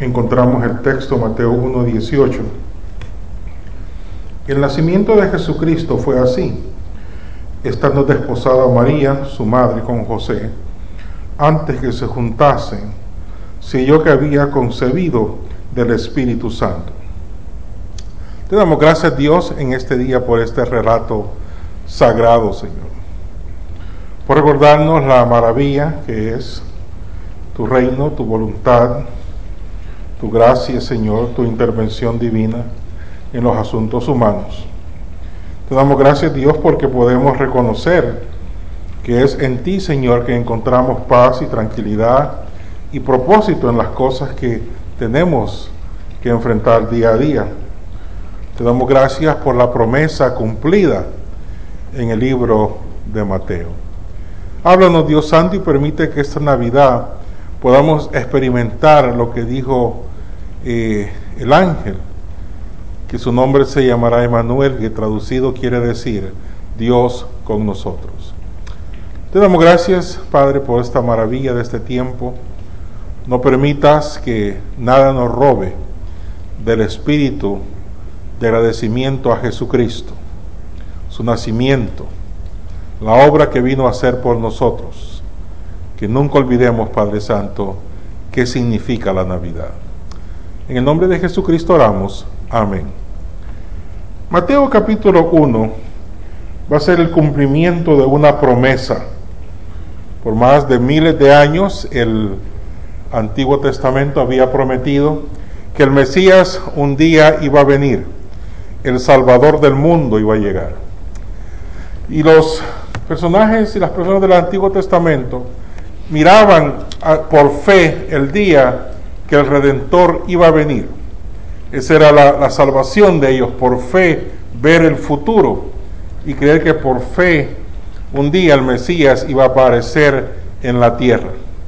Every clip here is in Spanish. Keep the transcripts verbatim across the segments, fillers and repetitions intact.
encontramos el texto Mateo uno dieciocho. El nacimiento de Jesucristo fue así. Estando desposada María, su madre, con José, antes que se juntasen, se halló que había concebido del Espíritu Santo. Te damos gracias, Dios, en este día por este relato sagrado, Señor, por recordarnos la maravilla que es tu reino, tu voluntad, tu gracia, Señor, tu intervención divina en los asuntos humanos. Te damos gracias, Dios, porque podemos reconocer que es en ti, Señor, que encontramos paz y tranquilidad y propósito en las cosas que tenemos que enfrentar día a día. Te damos gracias por la promesa cumplida en el libro de Mateo. Háblanos, Dios Santo, y permite que esta Navidad podamos experimentar lo que dijo eh, el ángel, que su nombre se llamará Emmanuel, que traducido quiere decir Dios con nosotros. Te damos gracias, Padre, por esta maravilla de este tiempo. No permitas que nada nos robe del espíritu de agradecimiento a Jesucristo, su nacimiento, la obra que vino a hacer por nosotros. Que nunca olvidemos, Padre Santo, qué significa la Navidad. En el nombre de Jesucristo oramos. Amén. Mateo capítulo uno va a ser el cumplimiento de una promesa. Por más de miles de años el Antiguo Testamento había prometido que el Mesías un día iba a venir, el Salvador del mundo iba a llegar. Y los personajes y las personas del Antiguo Testamento miraban a, por fe el día que el Redentor iba a venir. Esa era la, la salvación de ellos, por fe ver el futuro y creer que por fe un día el Mesías iba a aparecer en la tierra.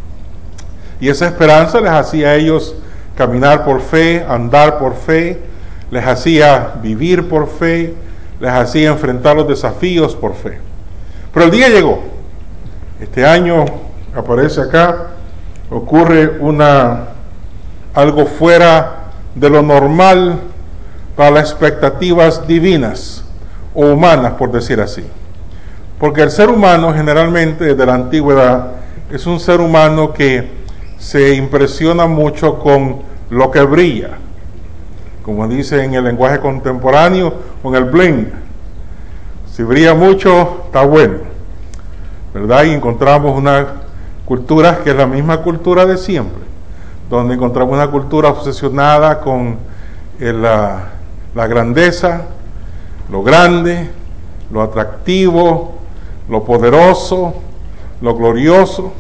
Y esa esperanza les hacía a ellos caminar por fe, andar por fe, les hacía vivir por fe, les hacía enfrentar los desafíos por fe. Pero el día llegó. Este año aparece acá, ocurre una algo fuera de lo normal para las expectativas divinas o humanas, por decir así. Porque el ser humano generalmente desde la antigüedad es un ser humano que se impresiona mucho con lo que brilla, como dice en el lenguaje contemporáneo, con el bling. Si brilla mucho, está bueno, ¿verdad? Y encontramos una cultura que es la misma cultura de siempre, donde encontramos una cultura obsesionada con el, la, la grandeza, lo grande, lo atractivo, lo poderoso, lo glorioso.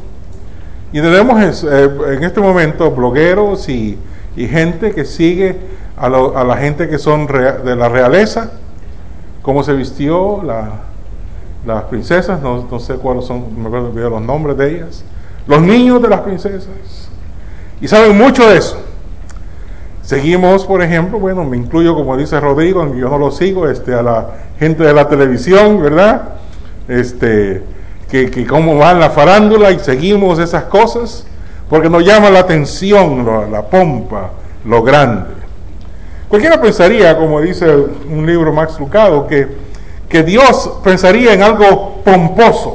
Y tenemos eh, en este momento blogueros y, y gente que sigue a, lo, a la gente que son rea, de la realeza, cómo se vistió la, las princesas, no, no sé cuáles son, me acuerdo de los nombres de ellas, los niños de las princesas, y saben mucho de eso. Seguimos, por ejemplo, bueno, me incluyo, como dice Rodrigo, aunque yo no lo sigo, este, a la gente de la televisión, ¿verdad? Este, que, que cómo va la farándula, y seguimos esas cosas, porque nos llama la atención, la, la pompa, lo grande. Cualquiera pensaría, como dice un libro Max Lucado, que, que Dios pensaría en algo pomposo,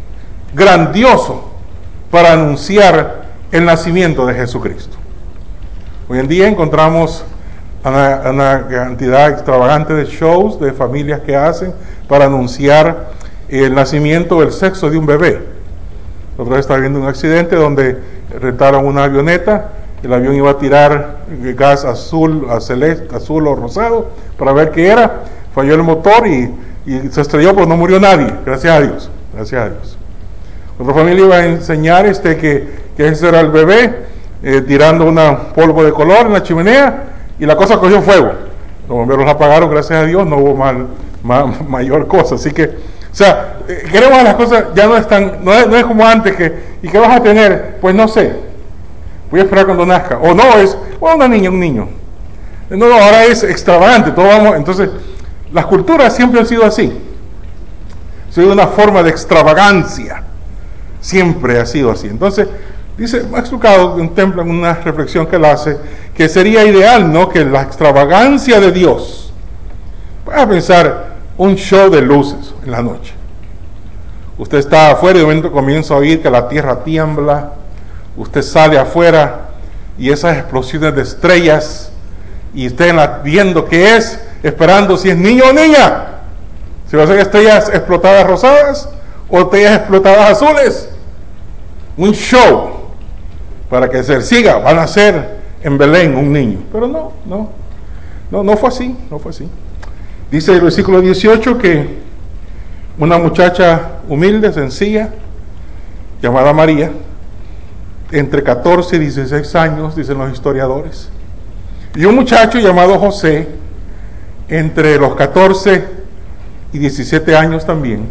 grandioso, para anunciar el nacimiento de Jesucristo. Hoy en día encontramos una, una cantidad extravagante de shows de familias que hacen para anunciar el nacimiento o el sexo de un bebé. Otra vez estaba viendo un accidente donde rentaron una avioneta, el avión iba a tirar gas azul, a celeste, azul o rosado para ver qué era, falló el motor y, y se estrelló, pero no murió nadie, gracias a Dios, gracias a Dios. Otra familia iba a enseñar este, que, que ese era el bebé, eh, tirando un polvo de color en la chimenea, y la cosa cogió fuego. Los bomberos la apagaron, gracias a Dios, no hubo mal, mal, mayor cosa. Así que, o sea, eh, queremos que las cosas ya no están, no es, no es como antes que, ¿y qué vas a tener? Pues no sé, voy a esperar cuando nazca. O no, es, o una niña, un niño. No, no, ahora es extravagante, todo vamos, entonces, las culturas siempre han sido así. Ha sido una forma de extravagancia. Siempre ha sido así. Entonces, Dice, Max Lucado contempla en una reflexión que él hace, que sería ideal, ¿no?, que la extravagancia de Dios, pueda pensar un show de luces en la noche. Usted está afuera y de momento comienza a oír que la tierra tiembla, usted sale afuera y esas explosiones de estrellas, y usted viendo qué es, esperando si es niño o niña, si va a ser estrellas explotadas rosadas o estrellas explotadas azules. Un show para que se siga, van a ser en Belén un niño. Pero no, no, no, no fue así, no fue así. Dice el versículo dieciocho que una muchacha humilde, sencilla, llamada María, entre catorce y dieciséis años, dicen los historiadores, y un muchacho llamado José, entre los catorce y diecisiete años también,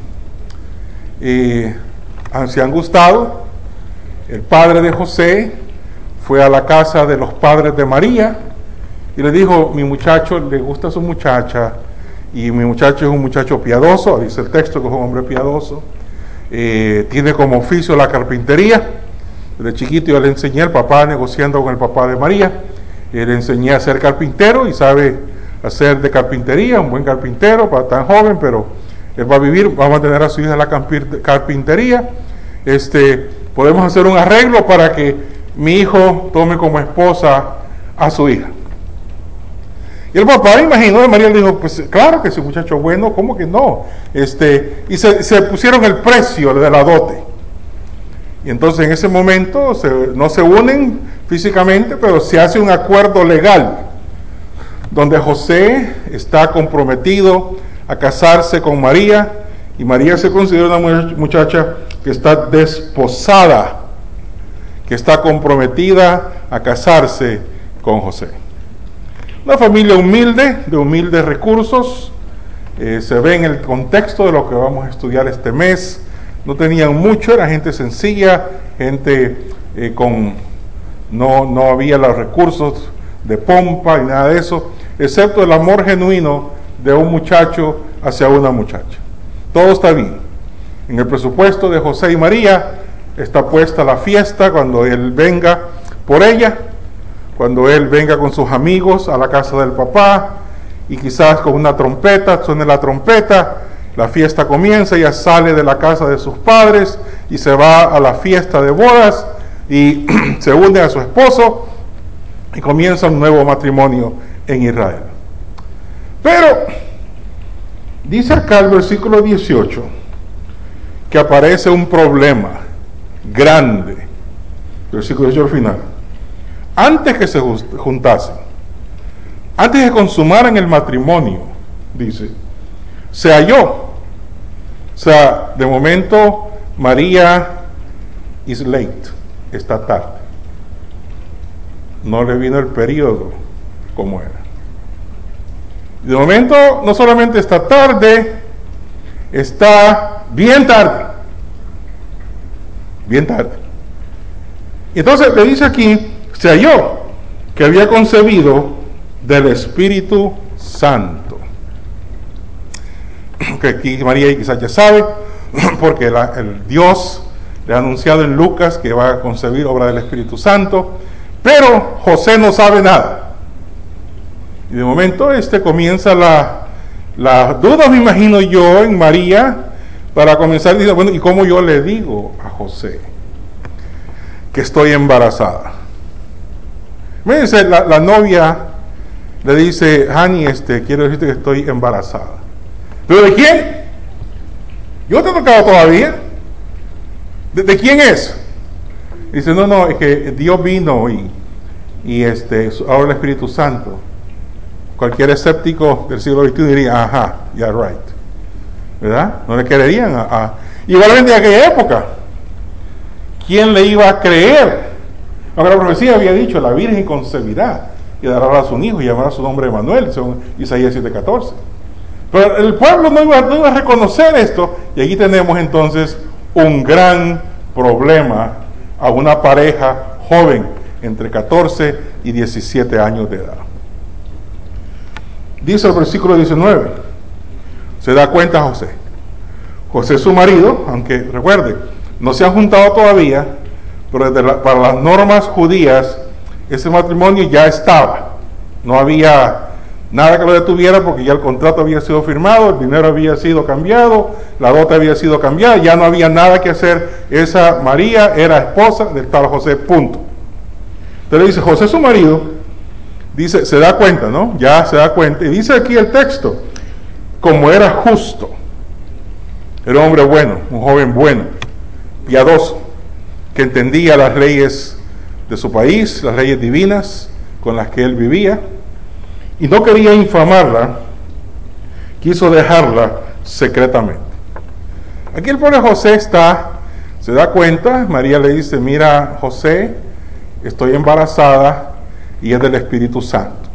eh, se han gustado. El padre de José fue a la casa de los padres de María y le dijo, mi muchacho, le gusta su muchacha, y mi muchacho es un muchacho piadoso, dice el texto que es un hombre piadoso, eh, tiene como oficio la carpintería. Desde chiquito yo le enseñé, el papá negociando con el papá de María, eh, le enseñé a ser carpintero y sabe hacer de carpintería, un buen carpintero para tan joven, pero él va a vivir, vamos a tener a su hija la carpintería. Este, podemos hacer un arreglo para que mi hijo tome como esposa a su hija. Y el papá, imagino, de María le dijo, pues claro que sí, muchacho bueno, ¿cómo que no? Este, y se, se pusieron el precio de la dote. Y entonces en ese momento se, no se unen físicamente, pero se hace un acuerdo legal, donde José está comprometido a casarse con María, y María se considera una muchacha que está desposada, que está comprometida a casarse con José. Una familia humilde, de humildes recursos, eh, se ve en el contexto de lo que vamos a estudiar este mes. No tenían mucho, era gente sencilla, gente eh, con, no, no había los recursos de pompa y nada de eso, excepto el amor genuino de un muchacho hacia una muchacha. Todo está bien. En el presupuesto de José y María está puesta la fiesta cuando él venga por ella, cuando él venga con sus amigos a la casa del papá, y quizás con una trompeta, suene la trompeta, la fiesta comienza, ella sale de la casa de sus padres y se va a la fiesta de bodas y se une a su esposo y comienza un nuevo matrimonio en Israel. Pero dice acá el versículo dieciocho que aparece un problema grande. Versículo dieciocho al final. Antes que se juntasen, antes de consumaran el matrimonio, dice, se halló. O sea, de momento María is late, está tarde. No le vino el periodo como era. De momento no solamente está tarde, está bien tarde. Bien tarde. Y entonces le dice aquí, se halló que había concebido del Espíritu Santo. Que aquí María quizás ya sabe, porque la, el Dios le ha anunciado en Lucas que va a concebir obra del Espíritu Santo, pero José no sabe nada. Y de momento este comienza la, la duda, me imagino yo, en María, para comenzar diciendo, bueno, ¿y cómo yo le digo a José que estoy embarazada? Fíjense, la, la novia le dice, Hani, este, quiero decirte que estoy embarazada. ¿Pero de quién? Yo te he tocado todavía. ¿De, de quién es? Dice, no, no, es que Dios vino y, y este, ahora el Espíritu Santo. Cualquier escéptico del siglo veintiuno diría, ajá, yeah, right. ¿Verdad? No le creerían a, a... Igualmente en aquella época, ¿quién le iba a creer? Aunque la profecía había dicho, la Virgen concebirá y dará a su hijo y llamará su nombre Emanuel, según Isaías siete catorce. Pero el pueblo no iba, no iba a reconocer esto, y aquí tenemos entonces un gran problema a una pareja joven entre catorce y diecisiete años de edad. Dice el versículo diecinueve, se da cuenta José. José es su marido, aunque recuerde, no se han juntado todavía, pero desde la, para las normas judías, ese matrimonio ya estaba. No había nada que lo detuviera porque ya el contrato había sido firmado, el dinero había sido cambiado, la dote había sido cambiada, ya no había nada que hacer. Esa María era esposa del tal José, punto. Entonces dice, José su marido, dice, se da cuenta, ¿no? Ya se da cuenta, y dice aquí el texto, como era justo, era un hombre bueno, un joven bueno, piadoso, que entendía las leyes de su país, las leyes divinas con las que él vivía, y no quería infamarla, quiso dejarla secretamente. Aquí el pobre José está, se da cuenta, María le dice, mira José, estoy embarazada y es del Espíritu Santo.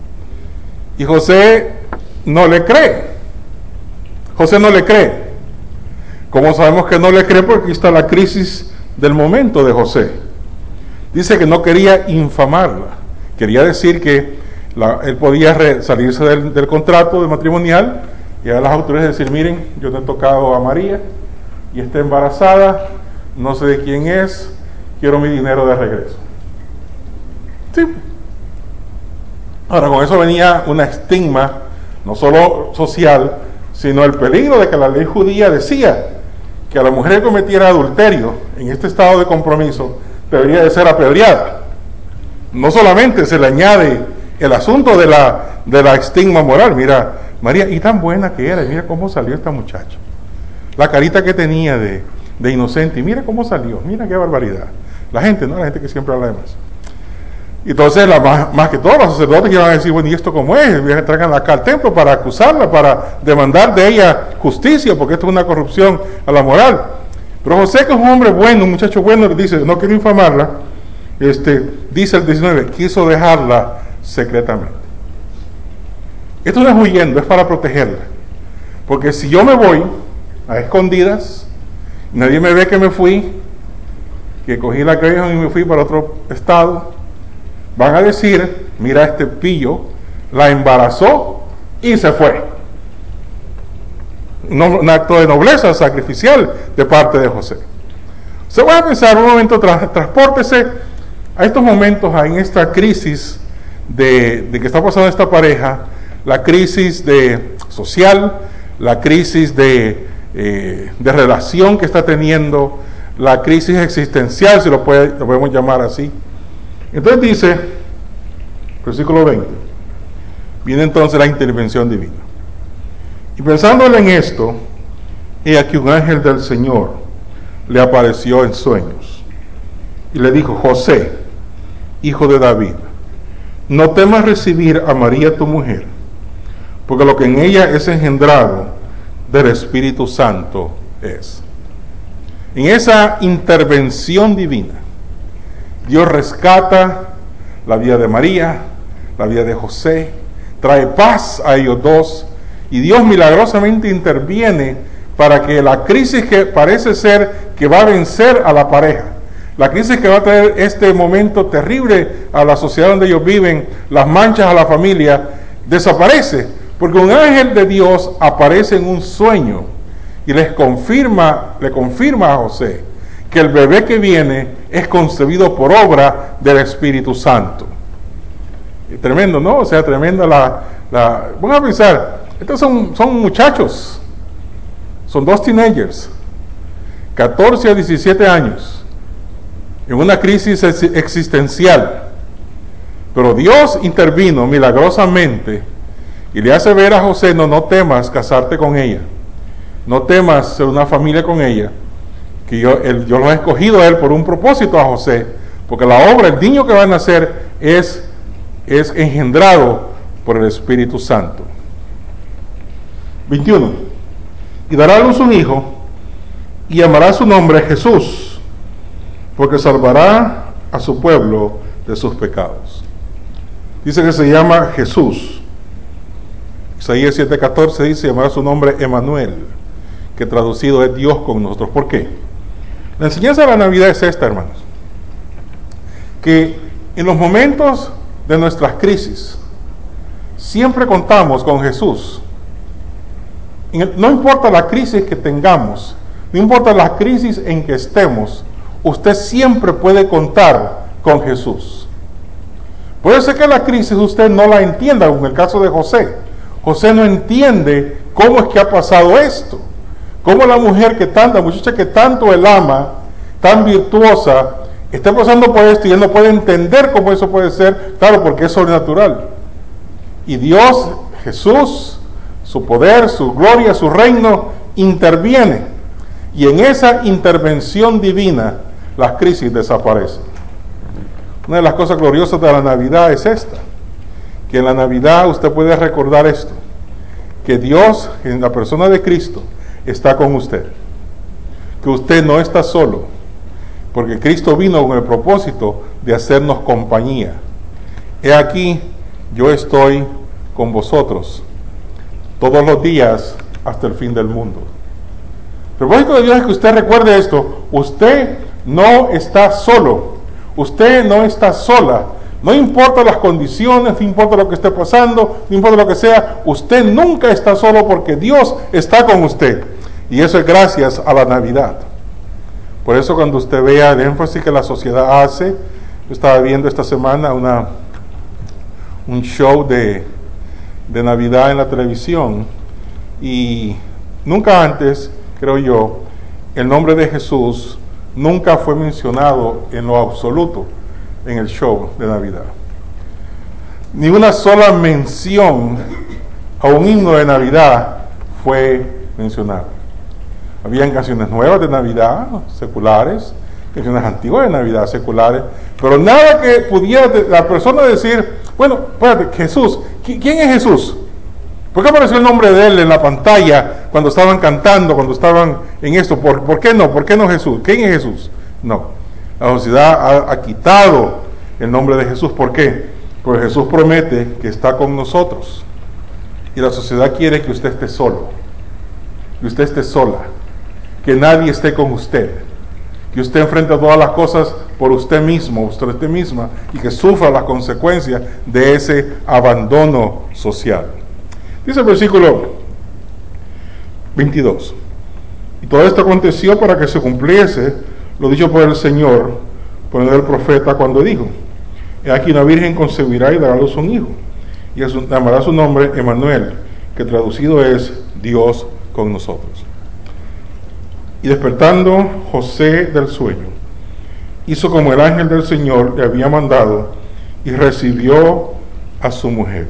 Y José no le cree, José no le cree. ¿Cómo sabemos que no le cree? Porque aquí está la crisis del momento de José. Dice que no quería infamarla, quería decir que La, él podía re, salirse del, del contrato de matrimonial y a las autoridades decir, miren, yo te he tocado a María y está embarazada, no sé de quién es, quiero mi dinero de regreso. Sí. Ahora, con eso venía una estigma, no solo social, sino el peligro de que la ley judía decía que a la mujer que cometiera adulterio en este estado de compromiso debería de ser apedreada. No solamente se le añade el asunto de la, de la estigma moral. Mira, María, y tan buena que era, y mira cómo salió esta muchacha. La carita que tenía de, de inocente, y mira cómo salió, mira qué barbaridad. La gente, ¿no? La gente que siempre habla de más. Y entonces, la, más, más que todos los sacerdotes que iban a decir, bueno, ¿y esto cómo es? Traigan acá al templo para acusarla, para demandar de ella justicia, porque esto es una corrupción a la moral. Pero José, que es un hombre bueno, un muchacho bueno, le dice, no quiero infamarla, este, dice el diecinueve, quiso dejarla secretamente. Esto no es huyendo, es para protegerla. Porque si yo me voy a escondidas, nadie me ve que me fui, que cogí la Greyhound y me fui para otro estado, van a decir, mira este pillo, la embarazó y se fue. No, un acto de nobleza sacrificial de parte de José. Se va a pensar un momento, tra- transpórtese a estos momentos, en esta crisis de, de que está pasando esta pareja, la crisis de social, la crisis de, eh, de relación que está teniendo, la crisis existencial, si lo, puede, lo podemos llamar así. Entonces dice, versículo veinte, viene entonces la intervención divina. Y pensándole en esto, he aquí un ángel del Señor le apareció en sueños y le dijo, José, hijo de David, no temas recibir a María tu mujer, porque lo que en ella es engendrado del Espíritu Santo es. En esa intervención divina, Dios rescata la vida de María, la vida de José, trae paz a ellos dos, y Dios milagrosamente interviene para que la crisis que parece ser que va a vencer a la pareja, la crisis que va a traer este momento terrible a la sociedad donde ellos viven, las manchas a la familia, desaparece, porque un ángel de Dios aparece en un sueño y les confirma, le confirma a José que el bebé que viene es concebido por obra del Espíritu Santo. Y tremendo, ¿no? O sea, tremenda la... la Vamos a pensar, estos son, son muchachos, son dos teenagers, catorce a diecisiete años, en una crisis existencial, pero Dios intervino milagrosamente y le hace ver a José, no, no temas casarte con ella, no temas ser una familia con ella, que yo, el, yo lo he escogido a él por un propósito a José, porque la obra, el niño que va a nacer es, es engendrado por el Espíritu Santo. veintiuno. Y dará a luz un hijo y llamará su nombre Jesús, porque salvará a su pueblo de sus pecados. Dice que se llama Jesús. Isaías siete catorce dice, llamará su nombre Emanuel, que traducido es Dios con nosotros. ¿Por qué? La enseñanza de la Navidad es esta, hermanos, que en los momentos de nuestras crisis siempre contamos con Jesús. No importa la crisis que tengamos, no importa la crisis en que estemos, usted siempre puede contar con Jesús. Puede ser que la crisis usted no la entienda, como en el caso de José. José no entiende cómo es que ha pasado esto. Cómo la mujer que tanta, la muchacha que tanto él ama, tan virtuosa, está pasando por esto y él no puede entender cómo eso puede ser, claro, porque es sobrenatural. Y Dios, Jesús, su poder, su gloria, su reino, interviene. Y en esa intervención divina, las crisis desaparecen. Una de las cosas gloriosas de la Navidad es esta, que en la Navidad usted puede recordar esto, que Dios, en la persona de Cristo, está con usted, que usted no está solo, porque Cristo vino con el propósito de hacernos compañía. He aquí, yo estoy con vosotros todos los días hasta el fin del mundo. El propósito de Dios es que usted recuerde esto, usted no está solo, usted no está sola, no importa las condiciones, no importa lo que esté pasando, no importa lo que sea, usted nunca está solo porque Dios está con usted. Y eso es gracias a la Navidad. Por eso cuando usted vea el énfasis que la sociedad hace, yo estaba viendo esta semana una, un show de, de Navidad en la televisión y nunca antes, creo yo, el nombre de Jesús nunca fue mencionado en lo absoluto en el show de Navidad. Ni una sola mención a un himno de Navidad fue mencionada. Habían canciones nuevas de Navidad, seculares, canciones antiguas de Navidad, seculares, pero nada que pudiera la persona decir, bueno, espérate, Jesús, ¿quién es Jesús? ¿Por qué apareció el nombre de él en la pantalla cuando estaban cantando, cuando estaban en esto? ¿Por, ¿por qué no? ¿Por qué no Jesús? ¿Quién es Jesús? No, la sociedad ha, ha quitado el nombre de Jesús. ¿Por qué? Porque Jesús promete que está con nosotros. Y la sociedad quiere que usted esté solo, que usted esté sola, que nadie esté con usted, que usted enfrente todas las cosas por usted mismo, usted misma, y que sufra las consecuencias de ese abandono social. Dice el versículo veintidós, y todo esto aconteció para que se cumpliese lo dicho por el Señor, por el profeta, cuando dijo, he aquí una virgen concebirá y dará a luz un hijo, y llamará su nombre Emmanuel, que traducido es Dios con nosotros. Y despertando José del sueño, hizo como el ángel del Señor le había mandado, y recibió a su mujer.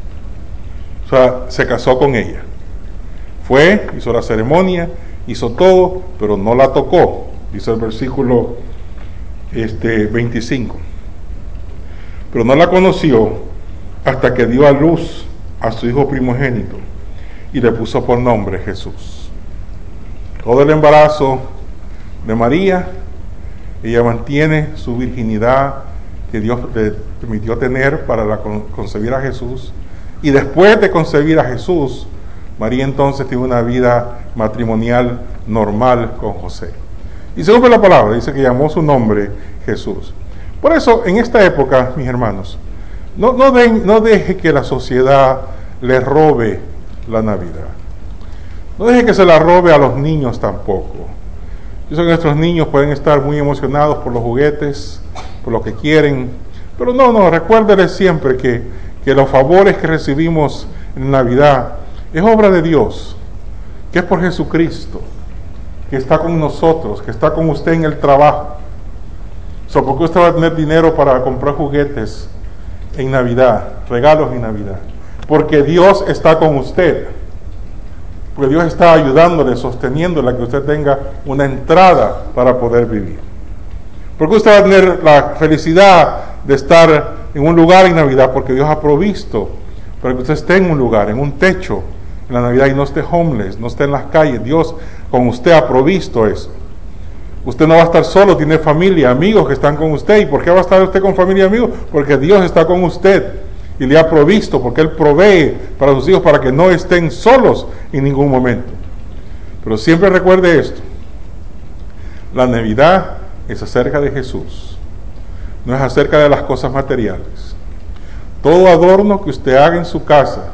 O sea, se casó con ella. Fue, hizo la ceremonia, hizo todo, pero no la tocó, dice el versículo este, veinticinco. Pero no la conoció hasta que dio a luz a su hijo primogénito y le puso por nombre Jesús. Todo el embarazo de María, ella mantiene su virginidad que Dios le permitió tener para la, concebir a Jesús. Y después de concebir a Jesús, María entonces tiene una vida matrimonial normal con José. Y se cumple la palabra, dice que llamó su nombre Jesús. Por eso, en esta época, mis hermanos, no, no, de, no deje que la sociedad le robe la Navidad. No deje que se la robe a los niños tampoco. Yo sé que nuestros niños pueden estar muy emocionados por los juguetes, por lo que quieren, pero no, no, recuérdenles siempre que, que los favores que recibimos en Navidad es obra de Dios, que es por Jesucristo, que está con nosotros, que está con usted en el trabajo. O sea, ¿por qué usted va a tener dinero para comprar juguetes en Navidad, regalos en Navidad? Porque Dios está con usted. Porque Dios está ayudándole, sosteniéndole a que usted tenga una entrada para poder vivir. Porque usted va a tener la felicidad de estar en un lugar en Navidad, porque Dios ha provisto para que usted esté en un lugar, en un techo en la Navidad y no esté homeless, no esté en las calles. Dios con usted ha provisto eso. Usted no va a estar solo, tiene familia, amigos que están con usted. ¿Y por qué va a estar usted con familia y amigos? Porque Dios está con usted y le ha provisto, porque Él provee para sus hijos para que no estén solos en ningún momento. Pero siempre recuerde esto: la Navidad es acerca de Jesús, no es acerca de las cosas materiales. Todo adorno que usted haga en su casa,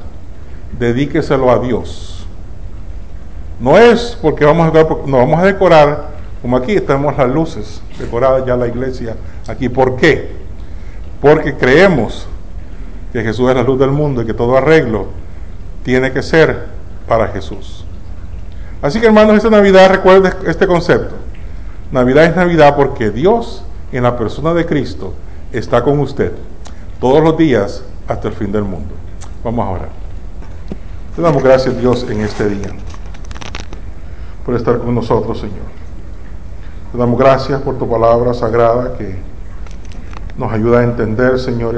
dedíqueselo a Dios. No es porque vamos a decorar, no, vamos a decorar Como aquí tenemos las luces decoradas ya la iglesia aquí. ¿Por qué? Porque creemos que Jesús es la luz del mundo y que todo arreglo tiene que ser para Jesús. Así que, hermanos, esta Navidad recuerden este concepto. Navidad es Navidad porque Dios, en la persona de Cristo, está con usted todos los días hasta el fin del mundo. Vamos a orar. Te damos gracias, Dios, en este día por estar con nosotros, Señor. Te damos gracias por tu palabra sagrada que nos ayuda a entender, Señor,